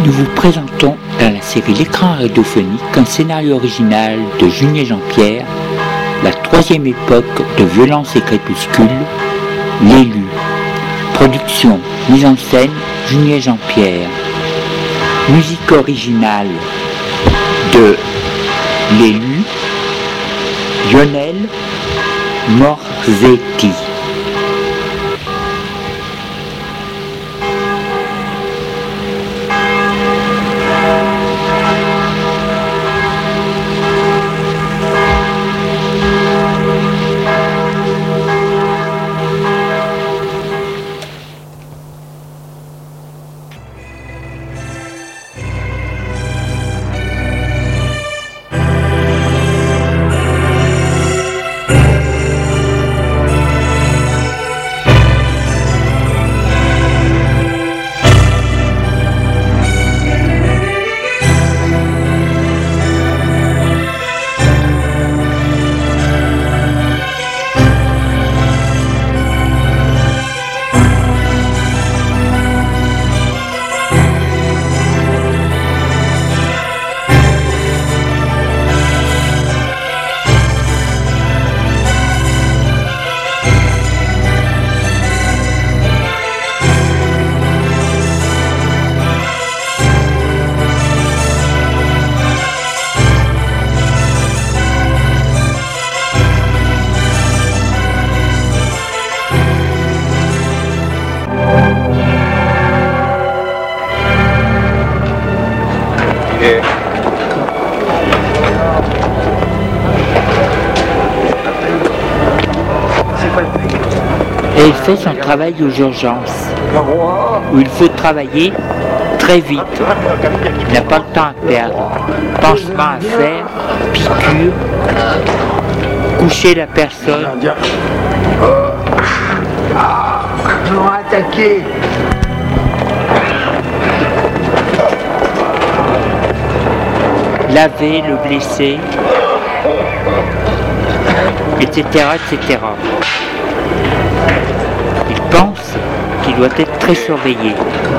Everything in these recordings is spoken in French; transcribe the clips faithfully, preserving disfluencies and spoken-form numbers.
Nous vous présentons dans la série L'écran radiophonique un scénario original de Julien Jean-Pierre, la troisième époque de Violence et Crépuscule, L'élu. Production, mise en scène, Julien Jean-Pierre. Musique originale de L'élu, Lionel Morzetti. Et il fait son travail aux urgences, où il faut travailler très vite. Il n'a pas le temps à perdre. Pansement à faire, piqûre, coucher la personne. Ils m'ont attaqué. Laver le blessé, et cetera, et cetera. Il pense qu'il doit être très surveillé.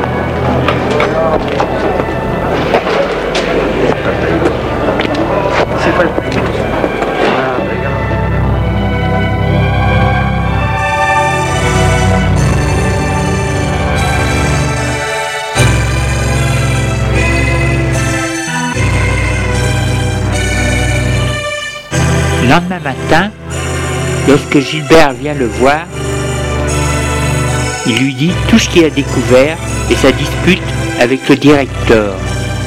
C'est pas le Le lendemain matin, lorsque Gilbert vient le voir, il lui dit tout ce qu'il a découvert et sa dispute avec le directeur.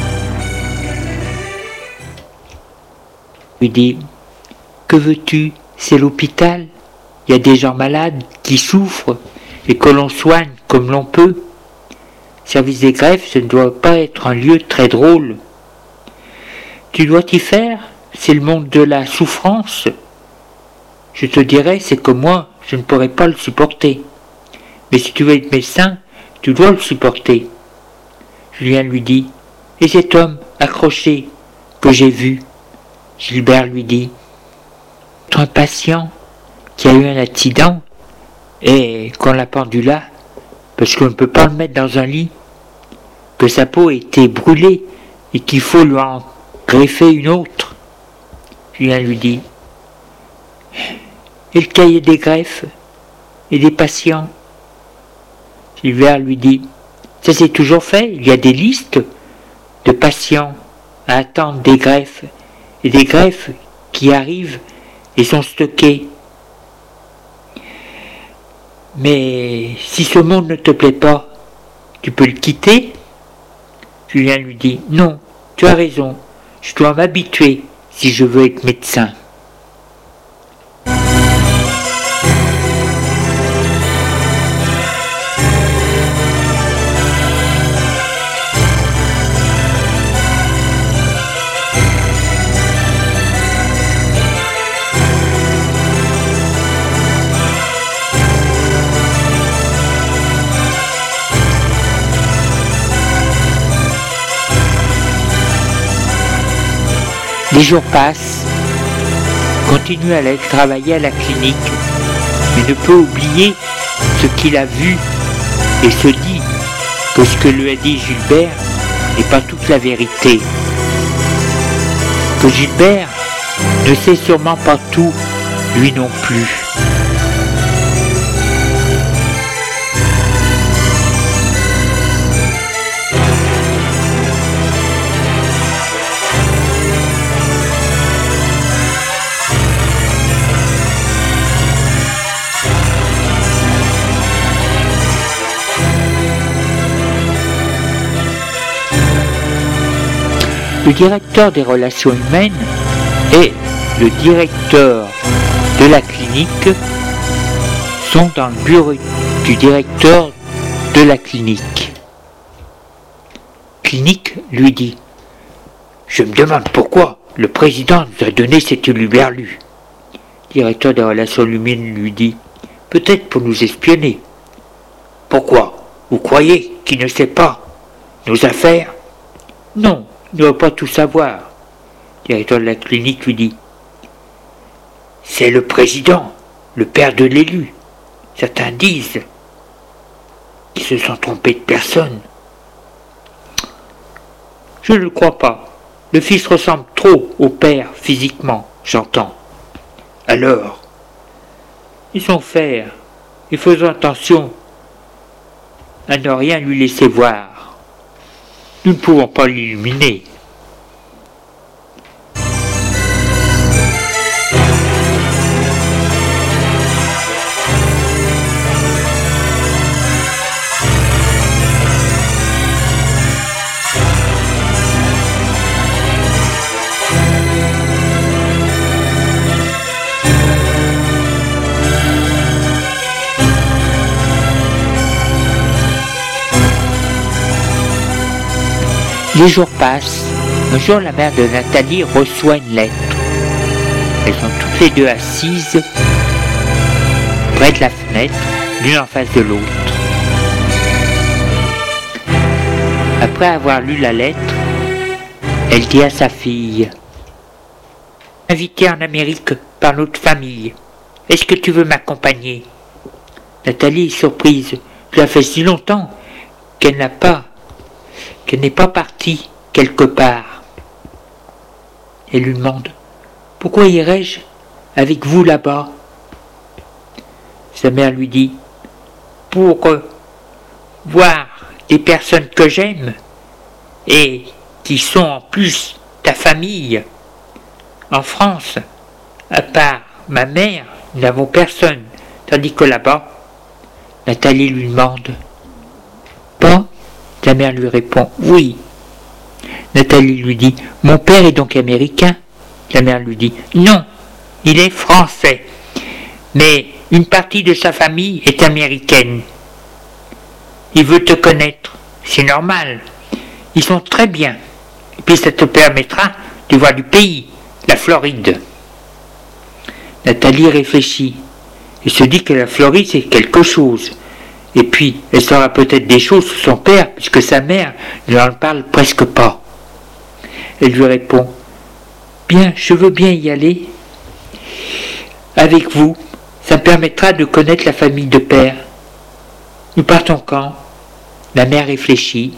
Il lui dit « Que veux-tu? C'est l'hôpital. Il y a des gens malades qui souffrent et que l'on soigne comme l'on peut. Service des greffes, ce ne doit pas être un lieu très drôle. Tu dois t'y faire, c'est le monde de la souffrance. Je te dirais, c'est que moi, je ne pourrais pas le supporter. Mais si tu veux être médecin, tu dois le supporter. » Julien lui dit « Et cet homme accroché que j'ai vu ?» Gilbert lui dit « Un patient qui a eu un accident et qu'on l'a pendu là, parce qu'on ne peut pas le mettre dans un lit, que sa peau a été brûlée et qu'il faut lui en greffer une autre. » Julien lui dit « Et le cahier des greffes et des patients ?» Gilbert lui dit « Ça c'est toujours fait, il y a des listes de patients à attendre des greffes et des greffes qui arrivent et sont stockées. Mais si ce monde ne te plaît pas, tu peux le quitter ?» Julien lui dit « Non, tu as raison, je dois m'habituer si je veux être médecin. » Les jours passent, continue à aller travailler à la clinique, mais ne peut oublier ce qu'il a vu et se dit que ce que lui a dit Gilbert n'est pas toute la vérité. Que Gilbert ne sait sûrement pas tout, lui non plus. Le directeur des relations humaines et le directeur de la clinique sont dans le bureau du directeur de la clinique. Clinique lui dit « Je me demande pourquoi le président nous a donné cet huluberlu. » Directeur des relations humaines lui dit « Peut-être pour nous espionner. » Pourquoi? Vous croyez qu'il ne sait pas nos affaires? Non. Il ne doit pas tout savoir. Le directeur de la clinique lui dit « C'est le président, le père de l'élu. Certains disent qu'ils se sont trompés de personne. » Je ne le crois pas. Le fils ressemble trop au père physiquement, j'entends. Alors, ils sont faire et faisons attention à ne rien lui laisser voir. Nous ne pouvons pas l'illuminer. Les jours passent. Un jour, la mère de Nathalie reçoit une lettre. Elles sont toutes les deux assises près de la fenêtre, l'une en face de l'autre. Après avoir lu la lettre, elle dit à sa fille « Invitée en Amérique par notre famille, est-ce que tu veux m'accompagner ?» Nathalie est surprise. Cela fait si longtemps qu'elle n'a pas qu'elle n'est pas partie quelque part. Elle lui demande « Pourquoi irais-je avec vous là-bas ?» Sa mère lui dit « Pour euh, voir des personnes que j'aime et qui sont en plus ta famille. En France, à part ma mère, nous n'avons personne, tandis que là-bas, Nathalie lui demande « Pas ?» La mère lui répond « Oui ». Nathalie lui dit « Mon père est donc américain ?» La mère lui dit « Non, il est français, mais une partie de sa famille est américaine. Il veut te connaître, c'est normal. Ils sont très bien, et puis ça te permettra de voir du pays, la Floride. » Nathalie réfléchit et se dit que la Floride c'est quelque chose. Et puis, elle saura peut-être des choses sur son père, puisque sa mère ne en parle presque pas. Elle lui répond « Bien, je veux bien y aller avec vous. Ça me permettra de connaître la famille de père. Nous partons quand ?» La mère réfléchit.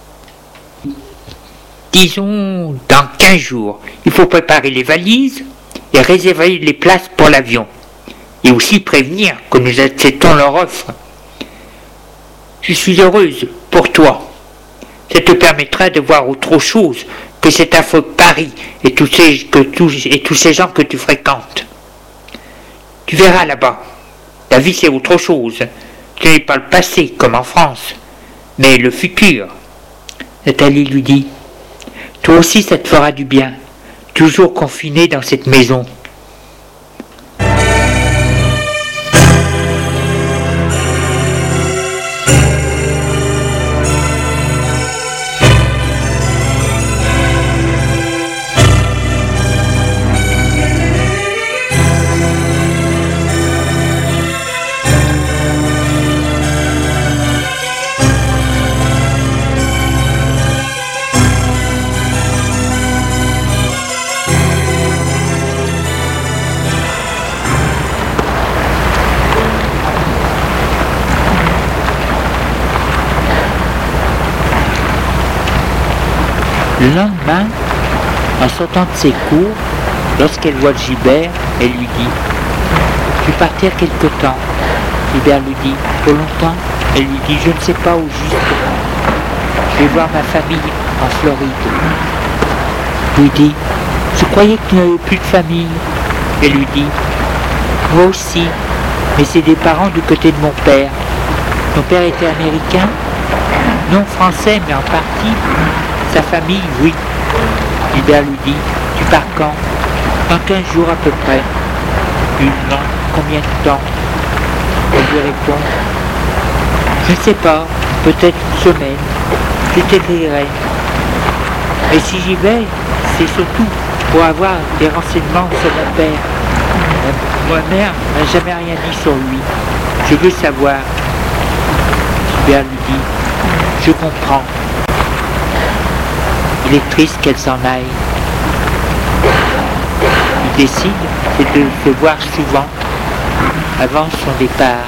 « Disons dans quinze jours. Il faut préparer les valises et réserver les places pour l'avion. Et aussi prévenir que nous acceptons leur offre. Je suis heureuse pour toi. Ça te permettra de voir autre chose que cet affreux Paris et tous ces, que tous, et tous ces gens que tu fréquentes. Tu verras là-bas. La vie c'est autre chose. Ce n'est pas le passé comme en France, mais le futur. » Nathalie lui dit « Toi aussi ça te fera du bien, toujours confiné dans cette maison. » Le lendemain, en sortant de ses cours, lorsqu'elle voit Gilbert, elle lui dit « Je vais partir quelque temps ». Gilbert lui dit « Pour longtemps ?» Elle lui dit « Je ne sais pas où juste. Je vais voir ma famille en Floride. » Il lui dit « Je croyais que tu n'avais plus de famille. » Elle lui dit « Moi aussi, mais c'est des parents du côté de mon père. Ton père était américain? Non, français, mais en partie. Sa famille, oui. » Gilbert lui dit « Tu pars quand? » Dans quinze jours à peu près. Une non, combien de temps? Elle lui répond « Je ne sais pas, peut-être une semaine. Je t'écrirai. » Et si j'y vais, c'est surtout pour avoir des renseignements sur mon père. Ma mère n'a jamais rien dit sur lui. Je veux savoir. Gilbert lui dit « Je comprends. » Il est triste qu'elle s'en aille. Il décide c'est de se voir souvent avant son départ.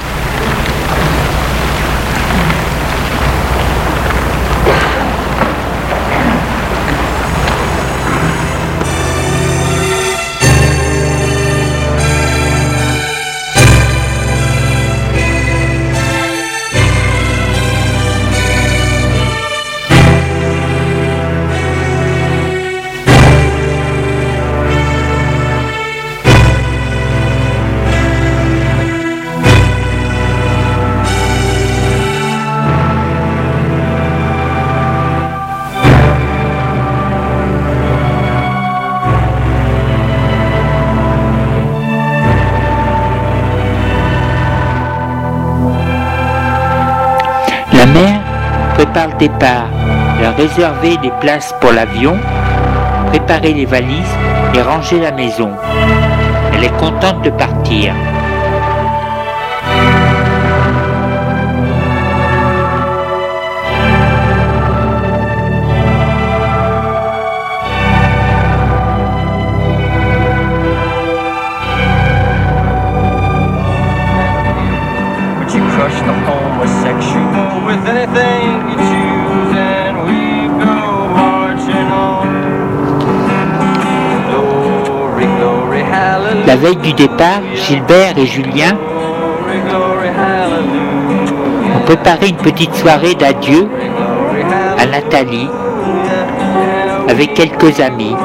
La mère prépare le départ, leur réserver des places pour l'avion, préparer les valises et ranger la maison. Elle est contente de partir. Crush the homosexual with anything you choose, and we go marching on. Glory, glory, hallelujah. La veille du départ, Gilbert et Julien Glory, glory, hallelujah. ont préparé une petite soirée d'adieu à Nathalie avec quelques amis.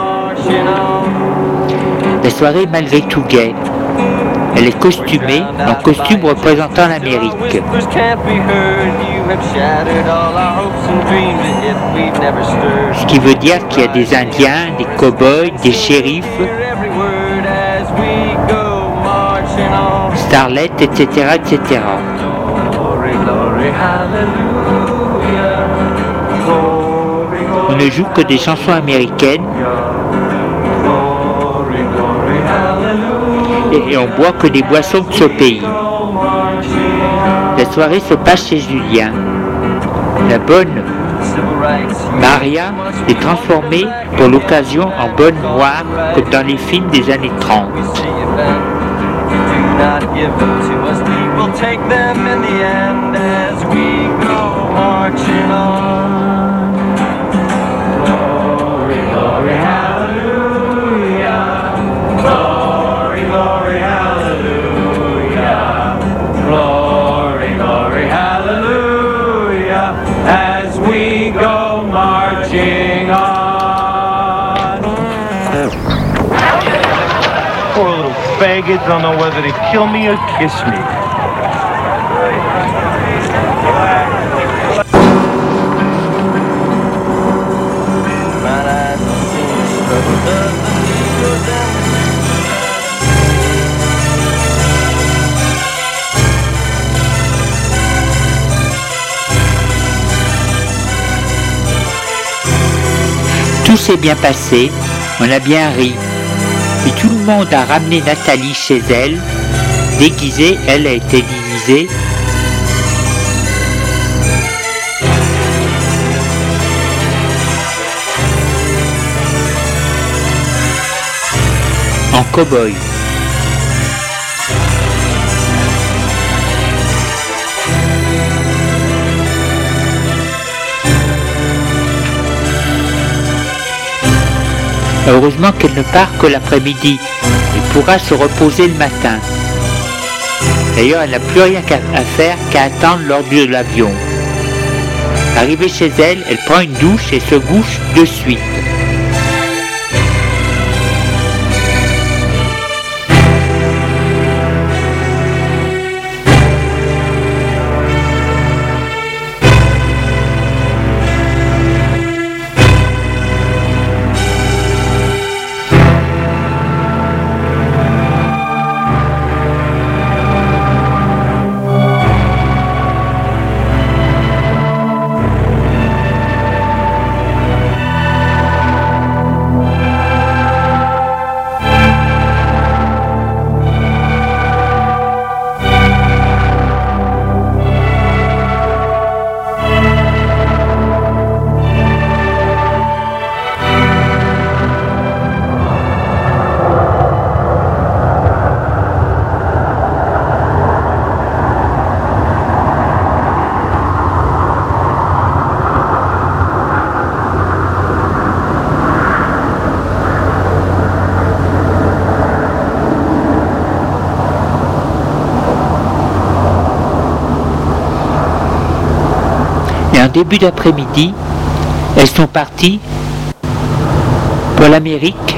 La soirée est malgré tout gaie. Elle est costumée, en costume représentant l'Amérique. Ce qui veut dire qu'il y a des Indiens, des cow-boys, des shérifs, starlets, et cetera, et cetera. On ne joue que des chansons américaines. Et on boit que des boissons de ce pays. La soirée se passe chez Julien. La bonne Maria est transformée pour l'occasion en bonne noire comme dans les films des années trente. Poor little faggots don't know whether to kill me or kiss me. Tout s'est bien passé, on a bien ri. Et tout le monde a ramené Nathalie chez elle, déguisée, elle a été déguisée en cow-boy. Heureusement qu'elle ne part que l'après-midi. Elle pourra se reposer le matin. D'ailleurs, elle n'a plus rien à faire qu'à attendre l'heure de l'avion. Arrivée chez elle, elle prend une douche et se couche de suite. Et en début d'après-midi, elles sont parties pour l'Amérique.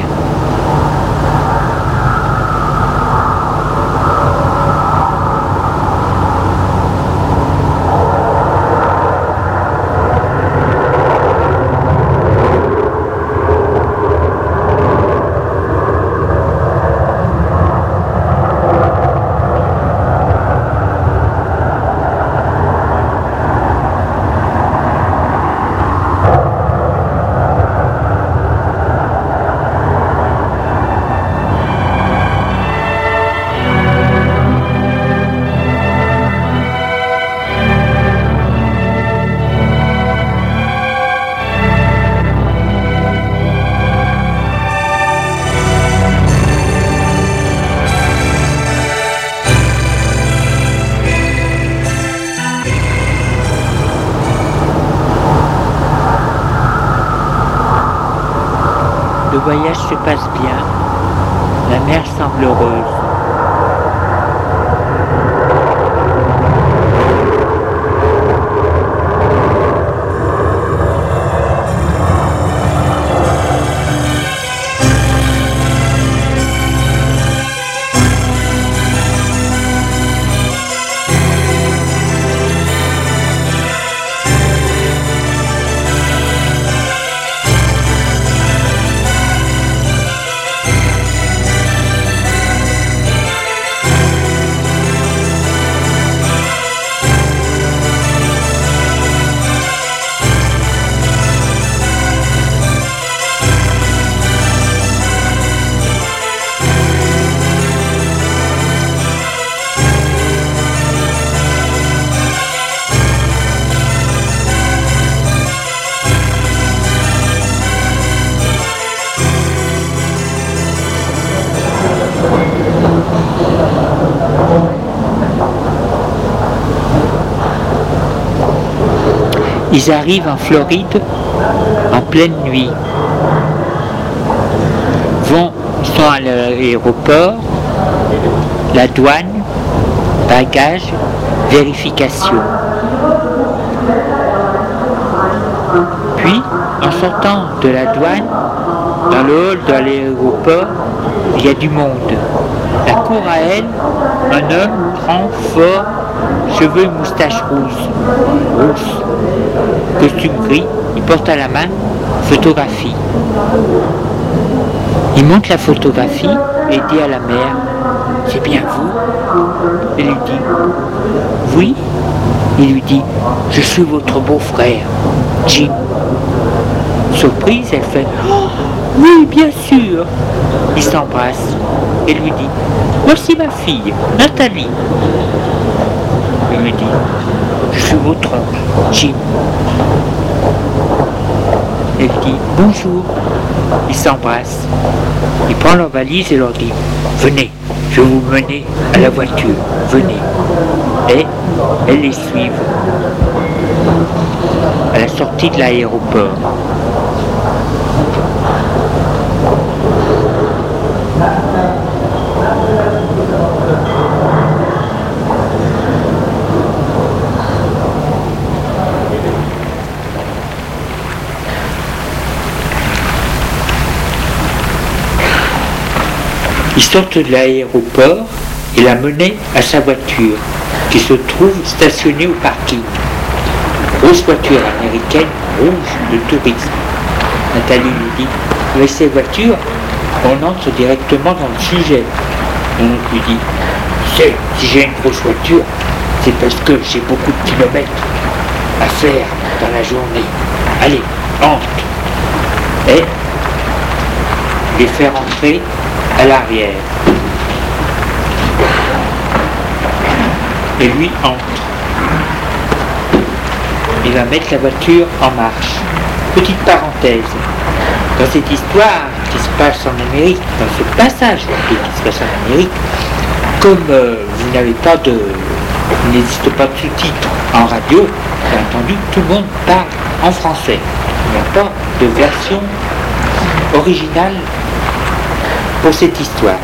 Le voyage se passe bien, la mer semble heureuse. Ils arrivent en Floride en pleine nuit. Vont, sont à l'aéroport, la douane, bagages, vérification. Puis, en sortant de la douane, dans le hall de l'aéroport, il y a du monde. La cour à elle, un homme grand, fort, cheveux et moustache rousse, rousse, costume gris, il porte à la main photographie. Il montre la photographie et dit à la mère, c'est bien vous? Elle lui dit, oui. Il lui dit, je suis votre beau-frère, Jim. Surprise, elle fait, oh, oui, bien sûr. Il s'embrasse et lui dit, voici ma fille, Nathalie. Il lui dit, je suis votre oncle, Jim. Elle dit, bonjour. Ils s'embrassent. Il prend leur valise et leur dit, venez, je vais vous mener à la voiture, venez. Et elles les suivent à la sortie de l'aéroport. Il sort de l'aéroport et la menait à sa voiture, qui se trouve stationnée au parking. Grosse voiture américaine rouge de tourisme. Nathalie lui dit, avec ces voitures, on entre directement dans le sujet. Mon oncle lui dit, tu sais, si j'ai une grosse voiture, c'est parce que j'ai beaucoup de kilomètres à faire dans la journée. Allez, entre. Et les fait rentrer à l'arrière. Et lui entre. Il va mettre la voiture en marche. Petite parenthèse. Dans cette histoire qui se passe en Amérique, dans ce passage qui se passe en Amérique, comme euh, vous n'avez pas de... il n'existe pas de sous-titres en radio, bien entendu, tout le monde parle en français. Il n'y a pas de version originale pour cette histoire.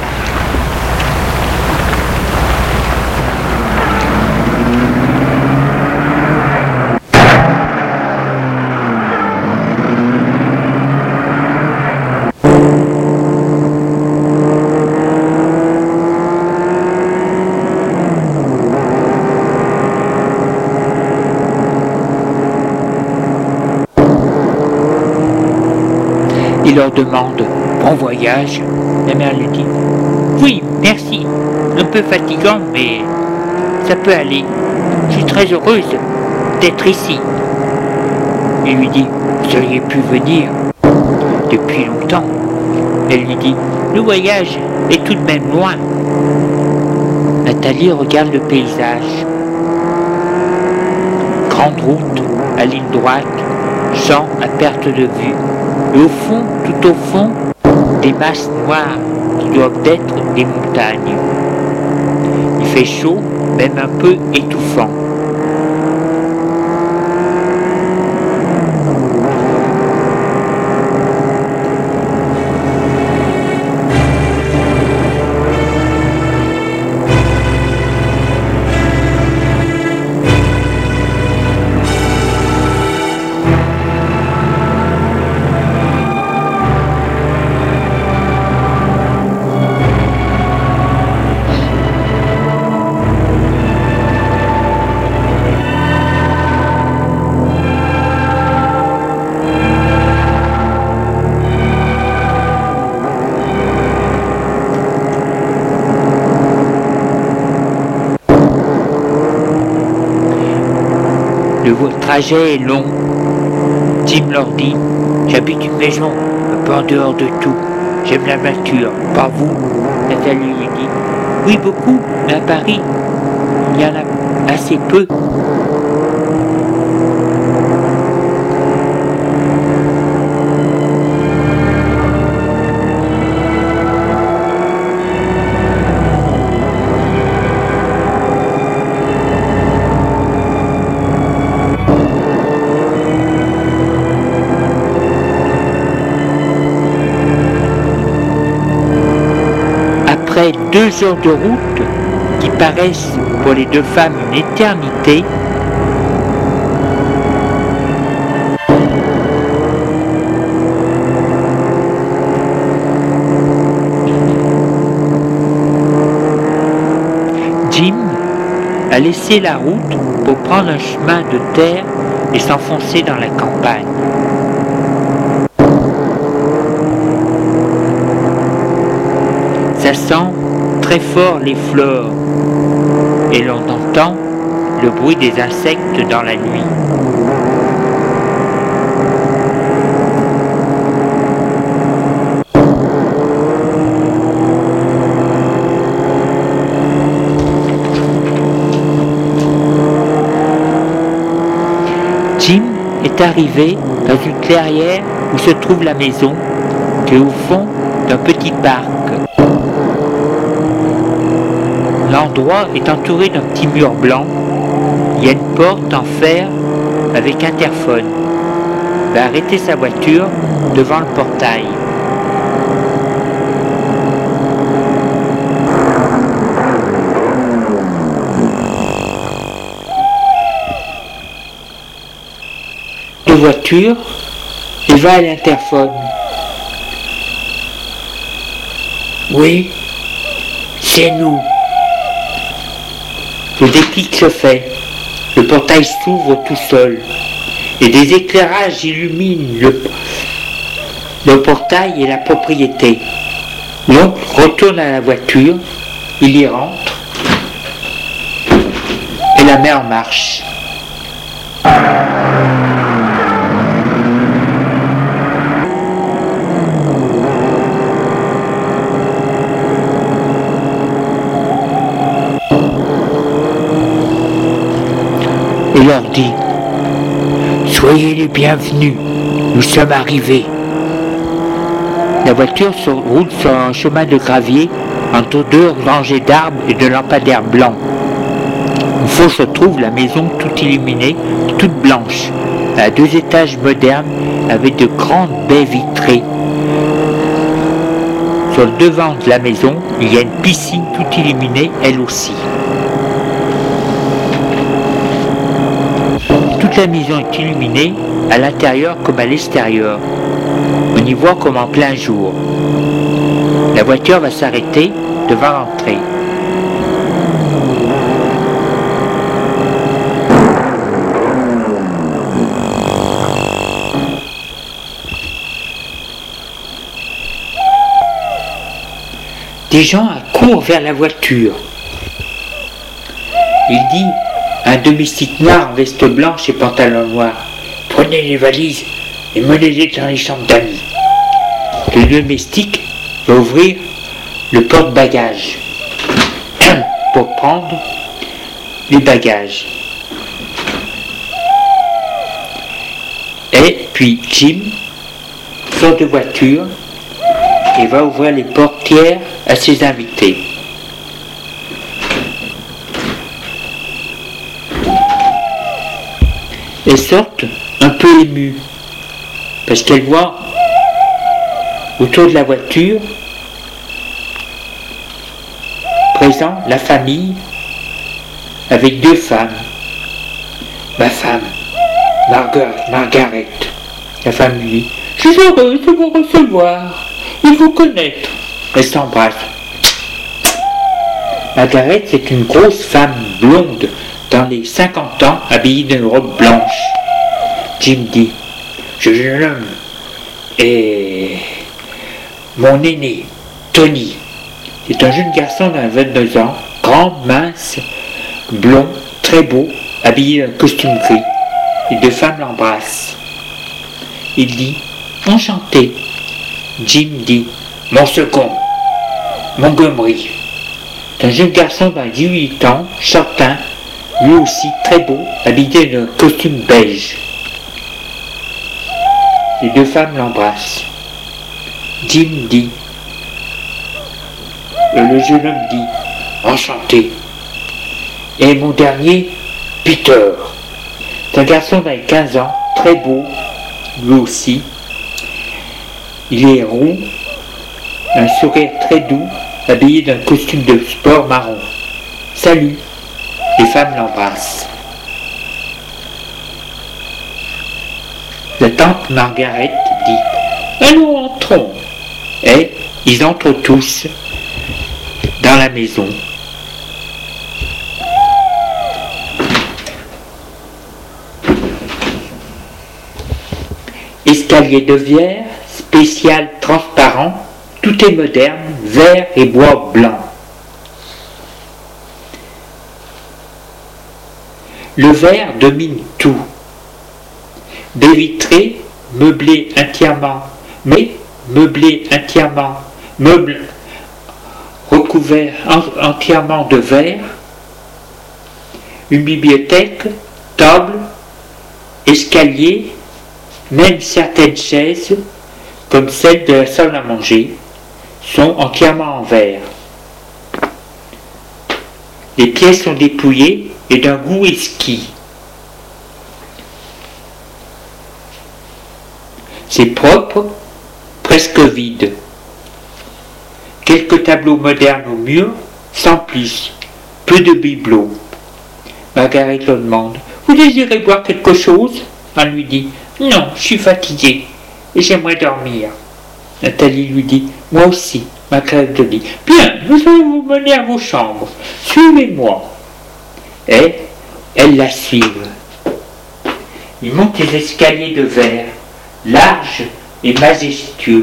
Il leur demande « Bon voyage ?» La mère lui dit « Oui, merci. Un peu fatigant, mais ça peut aller. Je suis très heureuse d'être ici. » Il lui dit « Vous auriez pu venir depuis longtemps. » Elle lui dit « Le voyage est tout de même loin. » Nathalie regarde le paysage. Grande route à ligne droite, champs à perte de vue. Et au fond, tout au fond, des masses noires qui doivent être des montagnes. Il fait chaud, même un peu étouffant. Le trajet est long. Jim leur dit, j'habite une maison, un peu en dehors de tout. J'aime la nature, pas vous. Nathalie lui dit, oui beaucoup, mais à Paris, il y en a assez peu. Après deux heures de route, qui paraissent pour les deux femmes une éternité, Jim a laissé la route pour prendre un chemin de terre et s'enfoncer dans la campagne. Ça sent très fort les fleurs et l'on entend le bruit des insectes dans la nuit. Jim est arrivé dans une clairière où se trouve la maison, qui est au fond d'un petit parc. L'endroit est entouré d'un petit mur blanc. Il y a une porte en fer avec interphone. Il va arrêter sa voiture devant le portail. De voiture, il va à l'interphone. Oui, c'est nous. Le déclic se fait. Le portail s'ouvre tout seul. Et des éclairages illuminent le, le portail et la propriété. L'oncle retourne à la voiture. Il y rentre. Et la mère marche. Et leur dit: soyez les bienvenus, nous sommes arrivés. La voiture se roule sur un chemin de gravier entre deux rangées d'arbres et de lampadaires blancs. Une fois se trouve la maison toute illuminée, toute blanche, à deux étages modernes avec de grandes baies vitrées. Sur le devant de la maison, il y a une piscine toute illuminée, elle aussi. Toute la maison est illuminée, à l'intérieur comme à l'extérieur. On y voit comme en plein jour. La voiture va s'arrêter devant l'entrée. Des gens accourent vers la voiture. Il dit à un domestique noir en veste blanche et pantalon noir: prenez les valises et menez-les dans les chambres d'amis. Le domestique va ouvrir le porte-bagages pour prendre les bagages. Et puis Jim sort de voiture et va ouvrir les portières à ses invités. Elles sortent un peu émues parce qu'elles voient autour de la voiture présent la famille avec deux femmes. Ma femme, Margaret, Margaret. La femme lui dit: je suis heureuse de vous recevoir et de vous connaître. Elle s'embrasse. Margaret, c'est une grosse femme blonde dans les cinquante ans, habillée d'une robe blanche. Jim dit: ce jeune homme est mon aîné, Tony. C'est un jeune garçon d'un vingt-deux ans, grand, mince, blond, très beau, habillé d'un costume gris. Les deux femmes l'embrassent. Il dit: enchanté. Jim dit: mon second, Montgomery. C'est un jeune garçon d'un dix-huit ans, châtain, lui aussi très beau, habillé d'un costume beige. Les deux femmes l'embrassent. Jim dit, euh, le jeune homme dit: enchanté. Et mon dernier, Peter. C'est un garçon d'un quinze ans, très beau, lui aussi. Il est roux, un sourire très doux, habillé d'un costume de sport marron. Salut. Les femmes l'embrassent. La tante Margaret dit: allons, entrons. Et ils entrent tous dans la maison. Escalier de verre, spécial transparent, tout est moderne, vert et bois blanc. Le verre domine tout. Baies vitrées, meublées entièrement, mais meublées entièrement, meubles recouverts en, entièrement de verre, une bibliothèque, table, escalier, même certaines chaises, comme celle de la salle à manger, sont entièrement en verre. Les pièces sont dépouillées et d'un goût exquis. C'est propre, presque vide. Quelques tableaux modernes au mur, sans plus, peu de bibelots. Margaret le demande: vous désirez boire quelque chose? On lui dit: non, je suis fatiguée et j'aimerais dormir. Nathalie lui dit: moi aussi, Margarette dit « Bien, nous allons vous mener à vos chambres. Suivez-moi. » Et elles la suivent. Ils montent les escaliers de verre, larges et majestueux.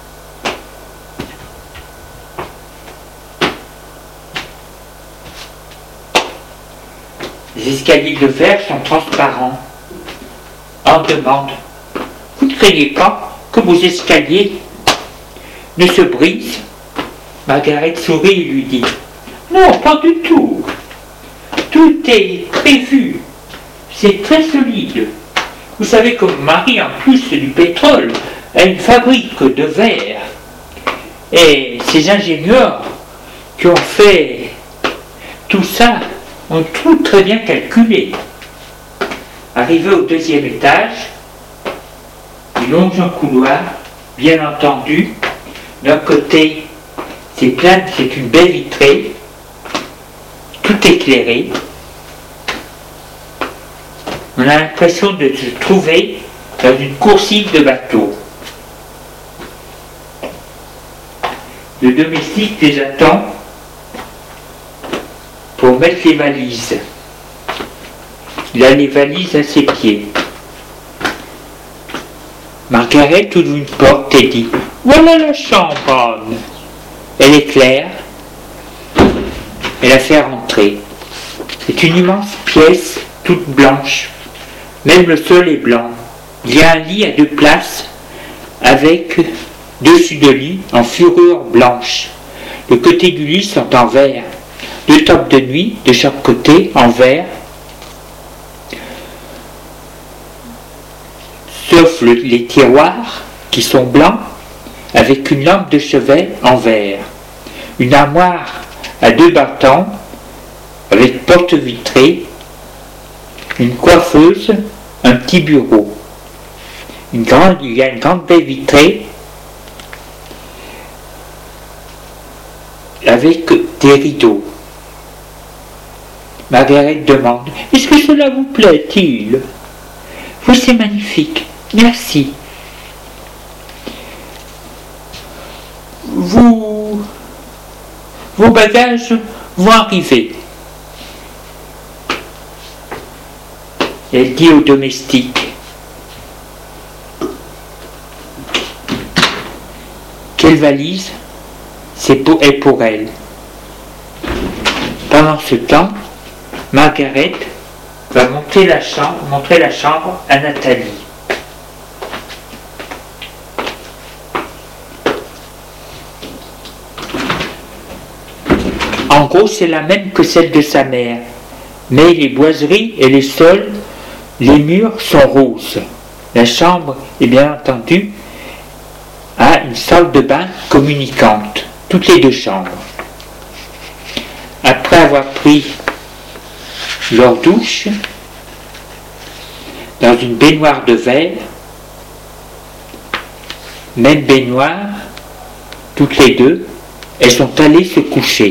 Les escaliers de verre sont transparents. On demande « Vous ne craignez pas que vos escaliers ne se brisent ?» Margarette sourit et lui dit « Non, pas du tout. Tout est prévu. C'est très solide. Vous savez que mon mari, en plus du pétrole, a une fabrique de verre. Et ces ingénieurs qui ont fait tout ça ont tout très bien calculé. » Arrivé au deuxième étage, ils longent un couloir, bien entendu. D'un côté, c'est plein, c'est une baie vitrée, tout éclairé. On a l'impression de se trouver dans une coursive de bateau. Le domestique les attend pour mettre les valises. Il a les valises à ses pieds. Margarette ouvre une porte et dit « Voilà la chambre, Anne. » Elle est claire. Elle la fait rentrer. C'est une immense pièce, toute blanche. Même le sol est blanc. Il y a un lit à deux places, avec, dessus de lit, en fourrure blanche. Les côtés du lit sont en verre. Deux tables de nuit, de chaque côté, en verre. Sauf le, les tiroirs, qui sont blancs, avec une lampe de chevet en verre. Une armoire à deux battants, avec porte vitrée, une coiffeuse, un petit bureau. Une grande, il y a une grande baie vitrée avec des rideaux. Margarette demande « Est-ce que cela vous plaît-il » ? « Oui, c'est magnifique. Merci. » Vous... Vos bagages vont arriver. Elle dit au domestique « Quelle valise ? C'est pour, est pour elle. » Pendant ce temps, Margarette va montrer la chambre, montrer la chambre à Nathalie. En gros, c'est la même que celle de sa mère, mais les boiseries et les sols, les murs sont roses. La chambre est bien entendu à une salle de bain communicante, toutes les deux chambres. Après avoir pris leur douche dans une baignoire de verre, même baignoire, toutes les deux, elles sont allées se coucher.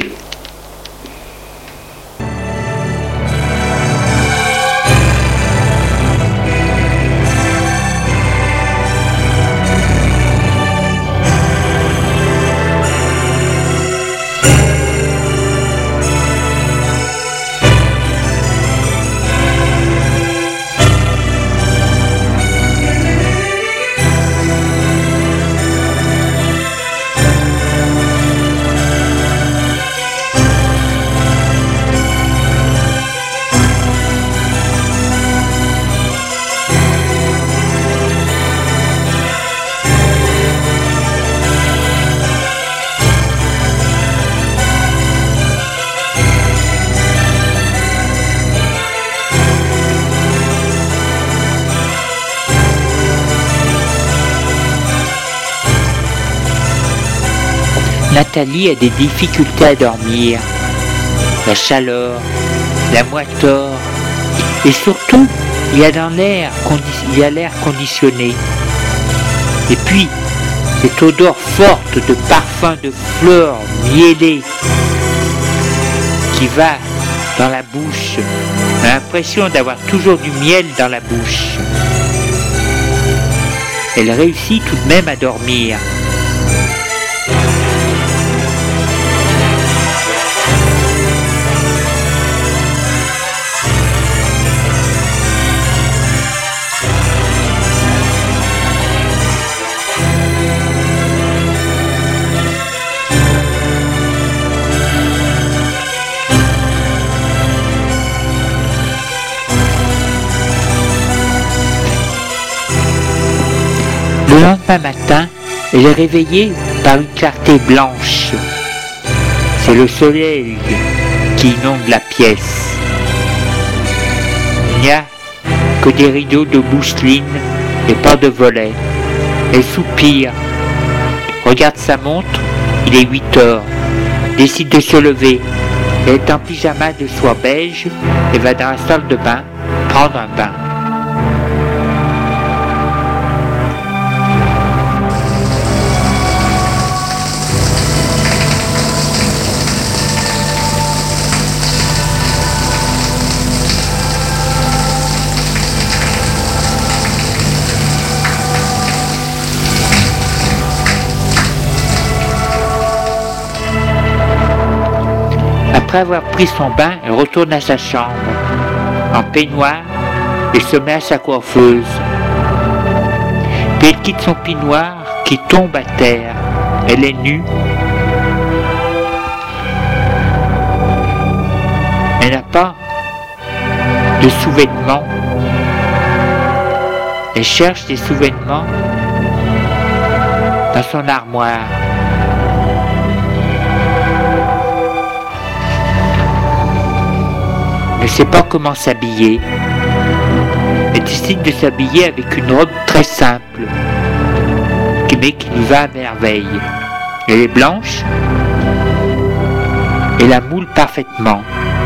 Nathalie a des difficultés à dormir, la chaleur, la moiteur, et surtout, il y a dans l'air, il y a l'air conditionné. Et puis, cette odeur forte de parfum de fleurs mielées qui va dans la bouche. On a l'impression d'avoir toujours du miel dans la bouche. Elle réussit tout de même à dormir. Le lendemain matin, elle est réveillée par une clarté blanche. C'est le soleil qui inonde la pièce. Il n'y a que des rideaux de mousseline et pas de volets. Elle soupire, regarde sa montre, il est huit heures, décide de se lever. Elle est en pyjama de soie beige et va dans la salle de bain prendre un bain. Après avoir pris son bain, elle retourne à sa chambre. En peignoir, elle se met à sa coiffeuse. Puis elle quitte son peignoir qui tombe à terre. Elle est nue. Elle n'a pas de sous-vêtements. Elle cherche des sous-vêtements dans son armoire. Elle ne sait pas comment s'habiller. Elle décide de s'habiller avec une robe très simple, mais qui lui va à merveille. Elle est blanche et la moule parfaitement.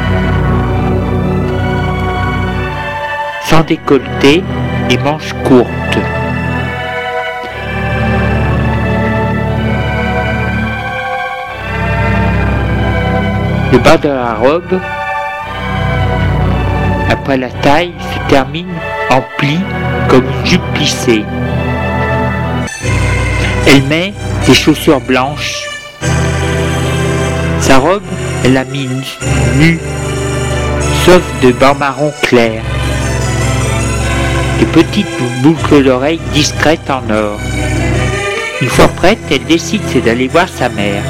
Sans décolleté et manches courtes. Le bas de la robe, après la taille, se termine en pli comme une jupe plissée. Elle met des chaussures blanches. Sa robe, elle l'a mis nue, sauf de bancs marron clair. Des petites boucles d'oreilles discrètes en or. Une fois prête, elle décide c'est d'aller voir sa mère.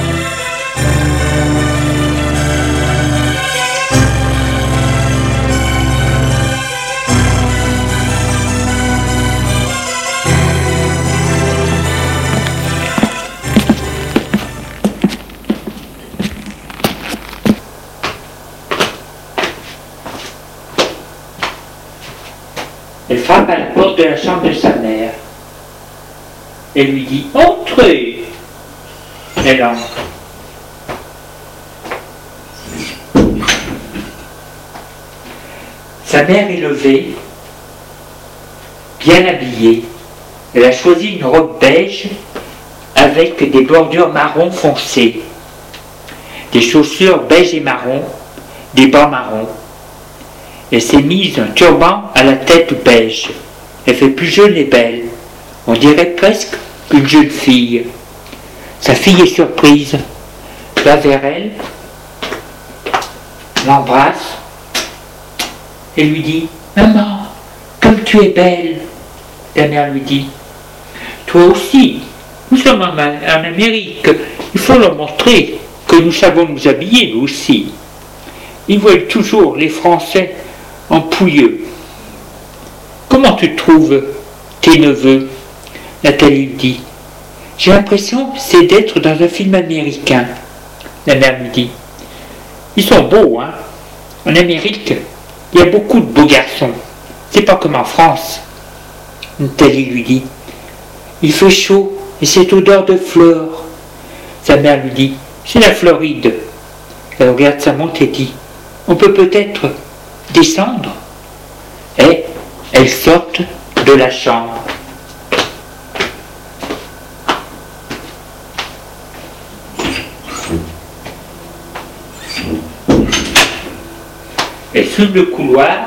Elle frappe à la porte de la chambre de sa mère. Elle lui dit « Entrez !» Elle entre. Sa mère est levée, bien habillée. Elle a choisi une robe beige avec des bordures marron foncé, des chaussures beige et marron, des bas marrons. Elle s'est mise un turban à la tête beige. Elle fait plus jeune et belle. On dirait presque une jeune fille. Sa fille est surprise. Va vers elle, l'embrasse et lui dit « Maman, comme tu es belle !» La mère lui dit « Toi aussi, nous sommes en, en Amérique. Il faut leur montrer que nous savons nous habiller, nous aussi. Ils voient toujours les Français en pouilleux. Comment tu trouves tes neveux ?» Nathalie lui dit. J'ai l'impression c'est d'être dans un film américain. La mère lui dit. Ils sont beaux, hein. En Amérique, il y a beaucoup de beaux garçons. C'est pas comme en France. Nathalie lui dit. Il fait chaud et cette odeur de fleurs. Sa mère lui dit. C'est la Floride. Elle regarde sa montre et dit. On peut peut-être descendre. Et elles sortent de la chambre. Elles suivent le couloir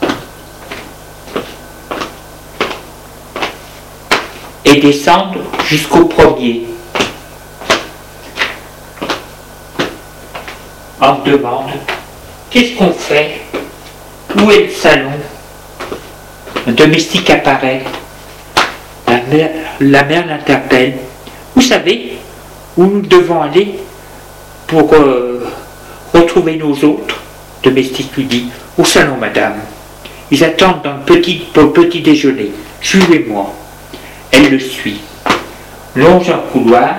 et descendent jusqu'au premier. On me demande, qu'est-ce qu'on fait? Où est le salon? Un domestique apparaît. La mère, la mère l'interpelle. Vous savez où nous devons aller pour euh, retrouver nos autres? Le domestique lui dit, au salon, madame. Ils attendent dans le petit, pour le petit déjeuner. Suivez-moi. Elle le suit, longe un couloir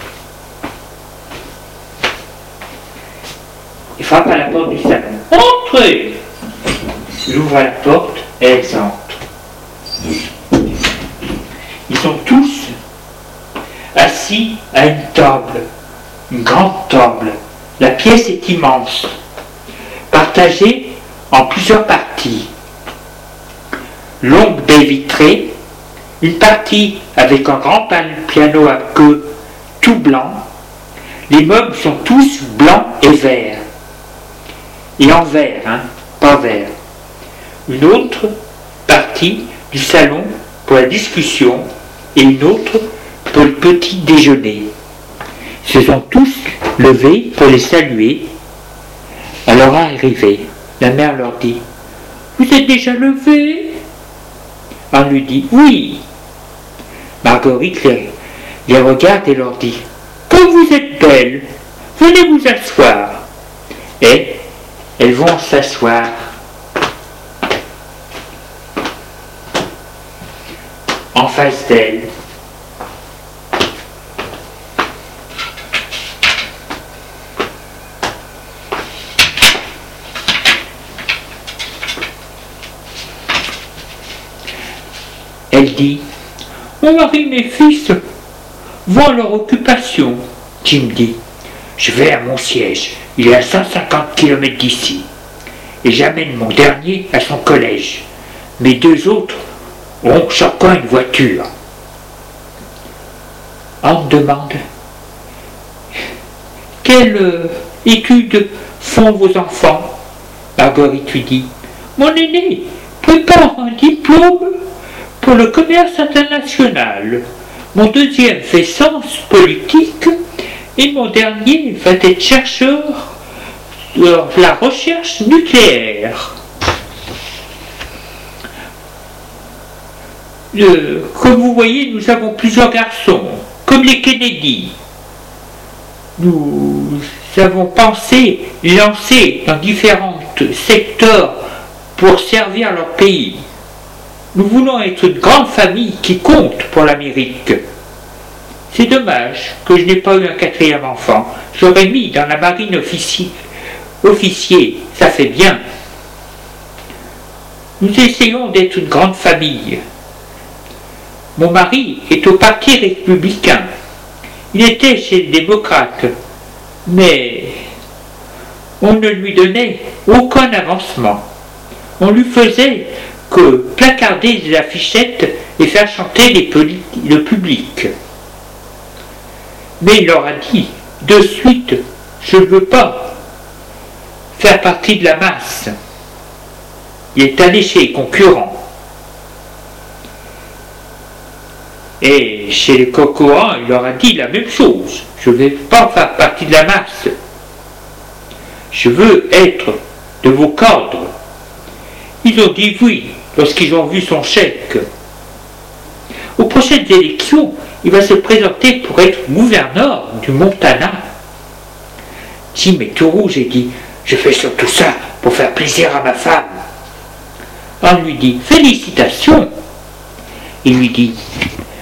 et frappe à la porte du salon. Entrez! Il ouvre la porte et elles entrent. Ils sont tous assis à une table, une grande table. La pièce est immense, partagée en plusieurs parties. Longue baie vitrée, une partie avec un grand piano à queue tout blanc. Les meubles sont tous blancs et verts. Et en vert, hein, pas vert. Une autre partie du salon pour la discussion et une autre pour le petit déjeuner. Ils se sont tous levés pour les saluer. À leur arrivée, la mère leur dit « Vous êtes déjà levés ?» On lui dit « Oui ». Marguerite les, les regarde et leur dit « Comme vous êtes belles, venez vous asseoir. » Et elles vont s'asseoir. En face d'elle. Elle dit « Mon mari et mes fils vont à leur occupation. » Jim dit « Je vais à mon siège, il est à cent cinquante kilomètres d'ici, et j'amène mon dernier à son collège. Mes deux autres ont chacun une voiture. » On me demande « Quelle euh, étude font vos enfants ?» Marguerite lui dit « Mon aîné prépare un diplôme pour le commerce international. Mon deuxième fait sciences politiques et mon dernier va être chercheur de la recherche nucléaire. » Euh, comme vous voyez, nous avons plusieurs garçons, comme les Kennedy. Nous avons pensé les lancer dans différents secteurs pour servir leur pays. Nous voulons être une grande famille qui compte pour l'Amérique. C'est dommage que je n'ai pas eu un quatrième enfant. J'aurais mis dans la marine officier. Officier, ça fait bien. Nous essayons d'être une grande famille. Mon mari est au parti républicain. Il était chez les démocrates, mais on ne lui donnait aucun avancement. On lui faisait que placarder des affichettes et faire chanter les le public. Mais il leur a dit de suite, je ne veux pas faire partie de la masse. Il est allé chez les concurrents. Et chez les concurrents, il leur a dit la même chose. Je ne vais pas faire partie de la masse. Je veux être de vos cadres. Ils ont dit oui lorsqu'ils ont vu son chèque. Aux prochaines élections, il va se présenter pour être gouverneur du Montana. Jim est tout rouge et dit « Je fais surtout ça pour faire plaisir à ma femme. » On lui dit « Félicitations !» Il lui dit «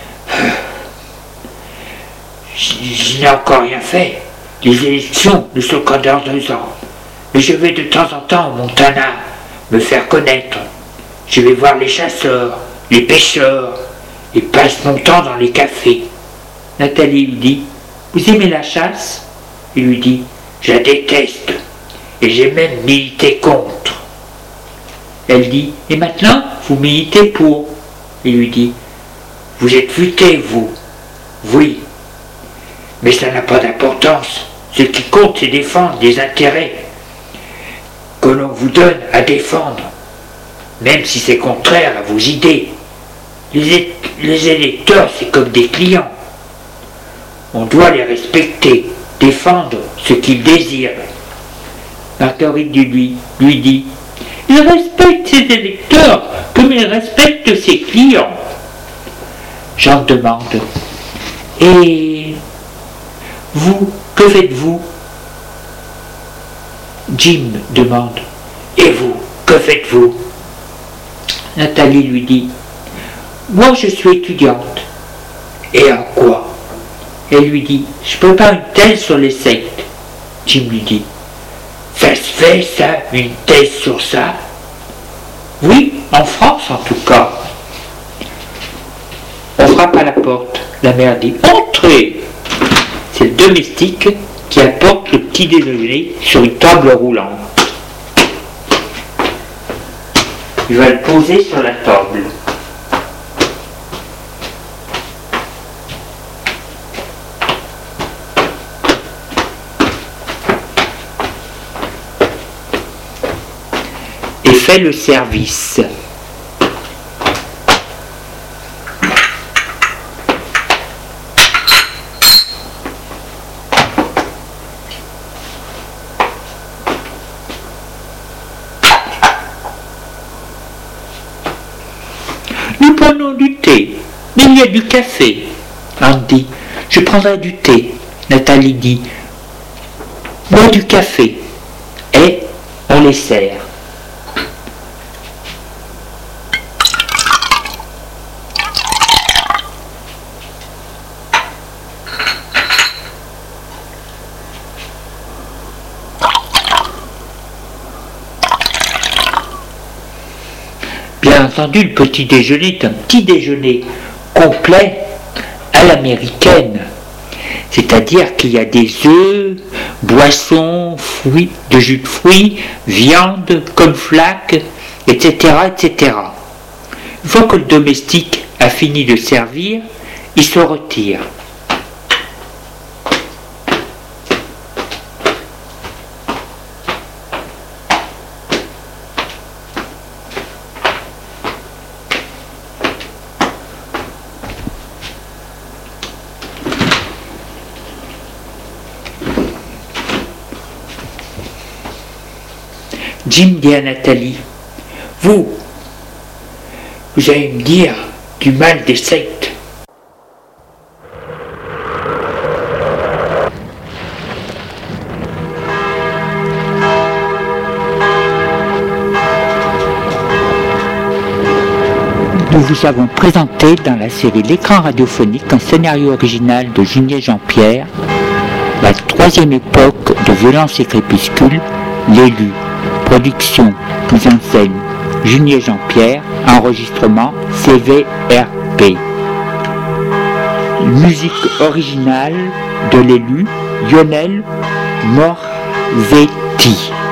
Je n'ai encore rien fait. Les élections ne sont qu'en dans deux ans. Mais je vais de temps en temps au Montana me faire connaître. Je vais voir les chasseurs, les pêcheurs, et passe mon temps dans les cafés. » Nathalie lui dit « Vous aimez la chasse ?» Il lui dit « Je la déteste, et j'ai même milité contre. » Elle dit « Et maintenant, vous militez pour ?» Il lui dit « Vous êtes futé, vous. » « Oui, mais ça n'a pas d'importance. Ce qui compte, c'est défendre des intérêts que l'on vous donne à défendre, même si c'est contraire à vos idées. Les, les électeurs, c'est comme des clients. On doit les respecter, défendre ce qu'ils désirent. » Marguerite lui, lui dit « Il respecte ses électeurs comme il respecte ses clients. » Jean demande « Et vous, que faites-vous » Jim demande « Et vous, que faites-vous » Nathalie lui dit « Moi, je suis étudiante. Et à quoi? Elle lui dit, je prépare une thèse sur les sectes. Jim lui dit, ça se fait ça, une thèse sur ça? Oui, en France en tout cas. On frappe à la porte. La mère dit, entrez. C'est le domestique qui apporte le petit déjeuner sur une table roulante. Il va le poser sur la table. Et fait le service. Nous prenons du thé, mais il y a du café. Andy, je prendrai du thé. Nathalie dit, bois du café. Et on les sert. Bien entendu, le petit déjeuner est un petit déjeuner complet à l'américaine. C'est-à-dire qu'il y a des œufs, boissons, fruits, de jus de fruits, viande, cornflakes, et cetera, et cetera. Une fois que le domestique a fini de servir, il se retire. Jim dit à Nathalie, vous, vous allez me dire du mal des sectes. Nous vous avons présenté dans la série L'écran radiophonique un scénario original de Junier Jean-Pierre, la troisième époque de Violence et Crépuscule, l'élu. Production, mise en scène, Junier Jean-Pierre, enregistrement C V R P. Musique originale de l'élu, Lionel Morzetti.